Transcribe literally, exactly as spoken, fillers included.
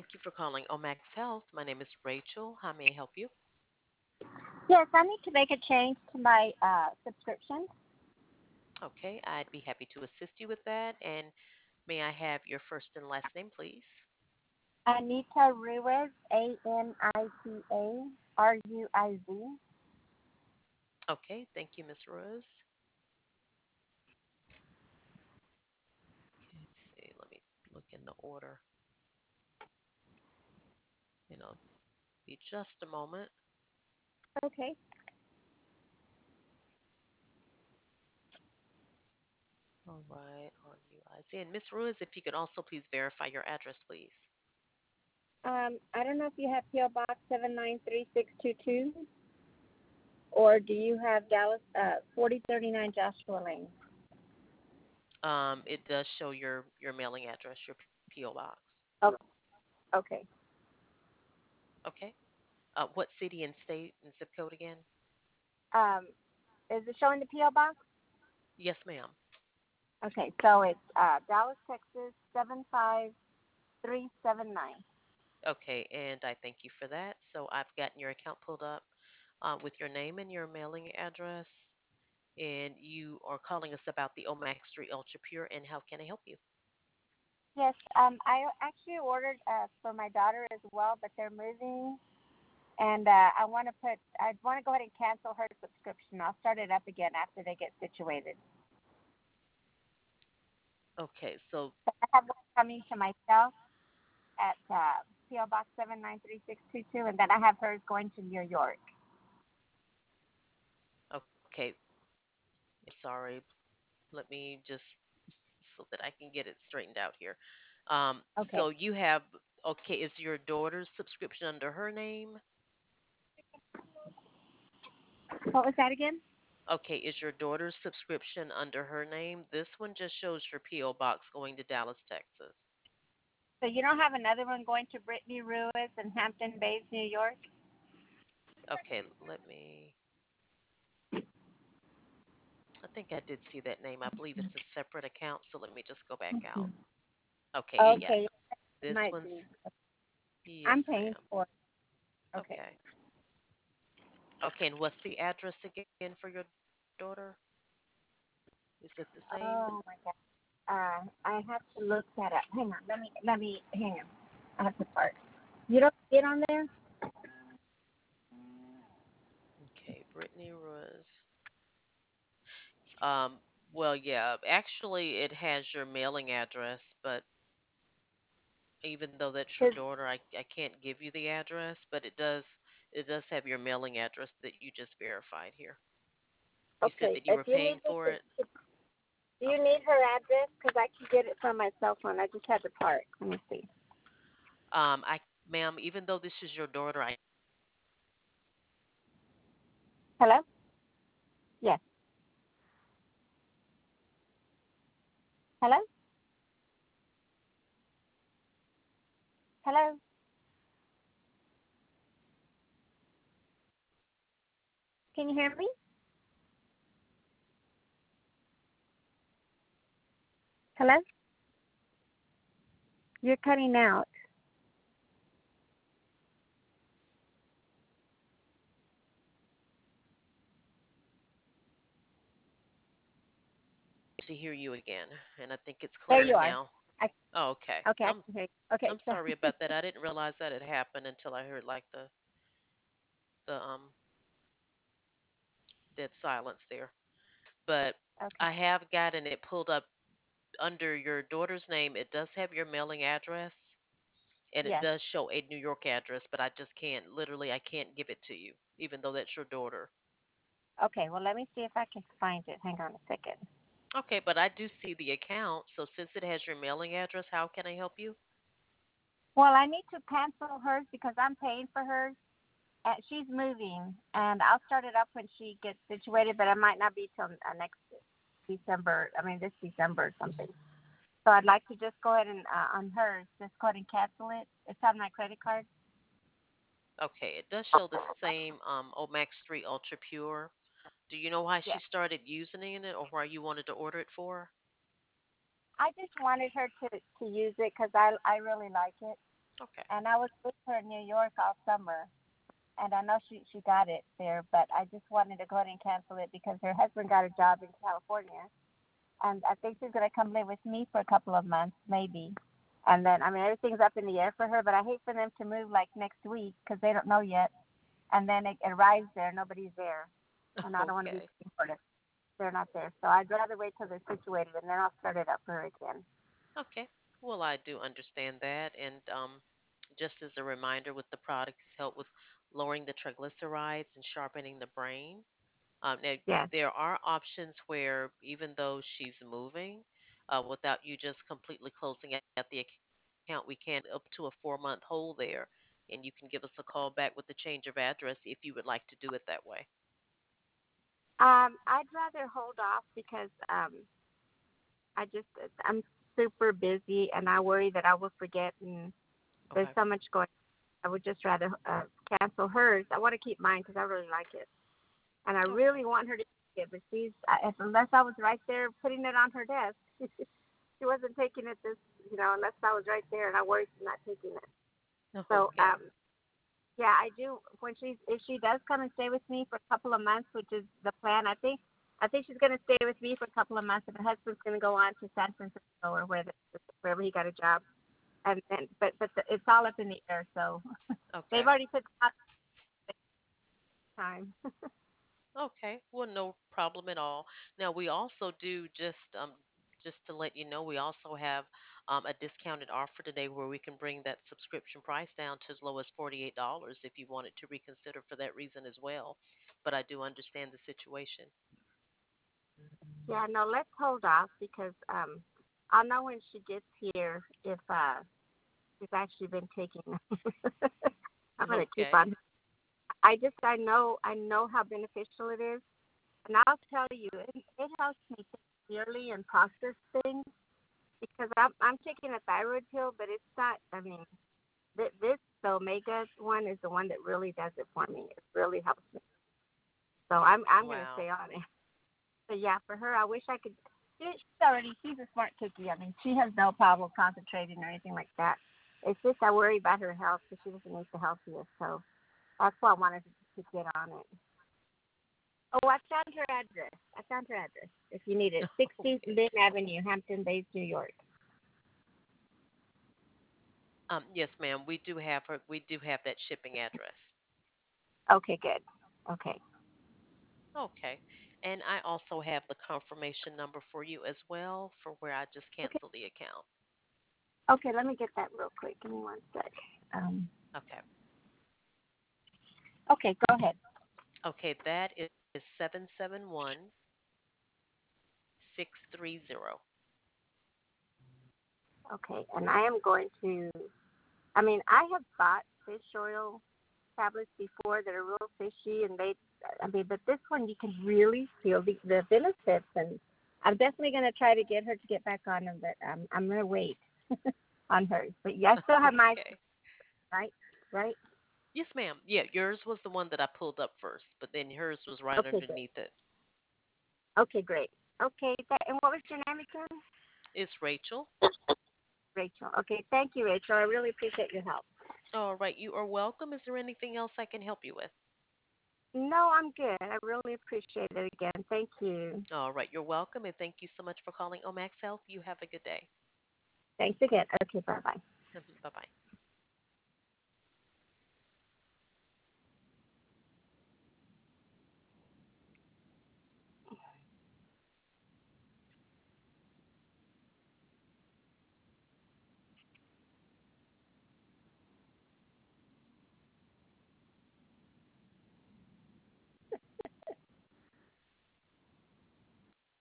Thank you for calling Omax Health. My name is Rachel. How may I help you? Yes, I need to make a change to my uh, subscription. Okay, I'd be happy to assist you with that. And may I have your first and last name, please? Anita Ruiz, A N I T A R U I Z. Okay, thank you, Miss Rose. Okay, let's see. Let me look in the order. You know, be just a moment. Okay. All right, on U I Z. And Miss Ruiz, if you could also please verify your address, please. Um, I don't know if you have P O Box seven nine three six two two, or do you have Dallas uh, forty thirty-nine Joshua Lane? Um, it does show your your mailing address, your P O box. Oh, okay. Okay. Uh, what city and state and zip code again? Um, is it showing the P O Box? Yes, ma'am. Okay, so it's uh, Dallas, Texas seven five three seven nine. Okay, and I thank you for that. So I've gotten your account pulled up uh, with your name and your mailing address, and you are calling us about the Omax Street Ultra Pure. And how can I help you? Yes, um, I actually ordered uh, for my daughter as well, but they're moving, and uh, I want to put, I want to go ahead and cancel her subscription. I'll start it up again after they get situated. Okay, so So I have one coming to myself at uh, P O Box seven nine three six two two, and then I have hers going to New York. okay, I'm sorry. Let me just so that I can get it straightened out here. Um, Okay. so you have okay, is your daughter's subscription under her name? What was that again? Okay, is your daughter's subscription under her name? This one just shows your P O box going to Dallas, Texas. So you don't have another one going to Brittany Ruiz in Hampton Bays, New York? Okay, let me. I think I did see that name. I believe it's a separate account, so let me just go back out. Okay, yeah, Okay, yes. it This might be. one's I'm yes, paying ma'am. for it. Okay. Okay. Okay, and what's the address again for your daughter? Is it the same? Oh my God. Uh, I have to look that up. Hang on. Let me. Let me. Hang on. I have to park. You don't see it on there? Okay, Brittany was. Um, well, yeah, actually, it has your mailing address, but even though that's your Because daughter, I, I can't give you the address, but it does it does have your mailing address that you just verified here. You said okay, that you if were you need paying this, for it. do Oh, you need her address? Because I can get it from my cell phone. I just had to park. Let me see. um, I, ma'am, even though this is your daughter, I Hello? Yes. Hello? Hello? Can you hear me? Hello? You're cutting out. to hear you again, and I think it's There clear you are. now. I, Oh, okay. okay, I I'm can hear you. Okay, I'm so sorry about that. I didn't realize that had happened until I heard like the the um dead silence there. But okay. I have gotten it pulled up under your daughter's name. It does have your mailing address, and it Yes. does show a New York address, but I just can't literally I can't give it to you, even though that's your daughter. Okay, well, let me see if I can find it. Hang on a second. Okay, but I do see the account. So since it has your mailing address, how can I help you? Well, I need to cancel hers because I'm paying for hers. Uh, she's moving, and I'll start it up when she gets situated, but it might not be till uh, next December. I mean, this December or something. So I'd like to just go ahead and uh, on hers, just go ahead and cancel it. It's on my credit card. Okay, it does show the same um Omax Street Ultra Pure. Do you know why she Yes. started using it or why you wanted to order it for? I just wanted her to to use it because I I really like it. Okay. and I was with her in New York all summer, and I know she she got it there, but I just wanted to go ahead and cancel it because her husband got a job in California, and I think she's gonna come live with me for a couple of months, maybe. And then, I mean, everything's up in the air for her, but I hate for them to move like next week because they don't know yet. And then it arrives there, nobody's there, and I don't want to be Okay. paying for it. They're not there, so I'd rather wait till they're situated, and then I'll start it up for her again. Okay. Well, I do understand that. And um, just as a reminder, with the products help with lowering the triglycerides and sharpening the brain. Um, now, Yes. there are options where even though she's moving, uh, without you just completely closing out the account, we can do up to a four month hold there. And you can give us a call back with the change of address if you would like to do it that way. Um, I'd rather hold off because um, I just I'm super busy, and I worry that I will forget, and there's Okay. so much going. I would just rather uh, cancel hers. I want to keep mine because I really like it, and I Okay. really want her to take it. But she's uh, if, unless I was right there putting it on her desk, she wasn't taking it. This, you know, unless I was right there, and I worry she's not taking it. So Okay. um, yeah, I do. When she's if she does come and stay with me for a couple of months, which is the plan, I think I think she's going to stay with me for a couple of months, and her husband's going to go on to San Francisco or where the, wherever he got a job. And then, but but the, it's all up in the air. So they've Okay. already put out time. Okay, well, no problem at all. Now, we also do just um just to let you know, we also have um, a discounted offer today where we can bring that subscription price down to as low as forty-eight dollars if you wanted to reconsider for that reason as well. But I do understand the situation. Yeah, no, let's hold off because um, I'll know when she gets here if uh, she's actually been taking. I'm going to keep Okay. on. I just I know I know how beneficial it is. And I'll tell you, it, it helps me think clearly and process things because I'm I'm taking a thyroid pill, but it's not. I mean, th- this the omega one is the one that really does it for me. It really helps me. So I'm I'm gonna Wow. stay on it. But yeah, for her, I wish I could. she- She's already she's a smart cookie. I mean, she has no problem concentrating or anything like that. It's just I worry about her health because she doesn't eat the healthiest. So that's why I wanted to, to get on it. Oh, I found her address. I found her address. If you need it, sixty Okay. Lynn Avenue, Hampton Bays, New York. Um, yes, ma'am. We do have her. We do have that shipping address. Okay, good. Okay. Okay. And I also have the confirmation number for you as well for where I just Okay. canceled the account. Okay. Let me get that real quick. Give me one sec. Um. Okay. Okay. Go ahead. Okay, that is seven seven one six three zero. Okay. And I am going to. I mean, I have bought fish oil tablets before that are real fishy, and they. I mean, but this one you can really feel the the benefits, and I'm definitely going to try to get her to get back on them, but um, I'm going to wait on hers. But yeah, I still have my Okay. right, right. Yes, ma'am. Yeah, yours was the one that I pulled up first, but then hers was right Okay, good. underneath it. Okay, great. Okay, that, and what was your name again? It's Rachel. Rachel. Okay, thank you, Rachel. I really appreciate your help. All right, you are welcome. Is there anything else I can help you with? No, I'm good. I really appreciate it again. Thank you. All right, you're welcome, and thank you so much for calling Omax Health. You have a good day. Thanks again. Okay, bye bye. Bye bye.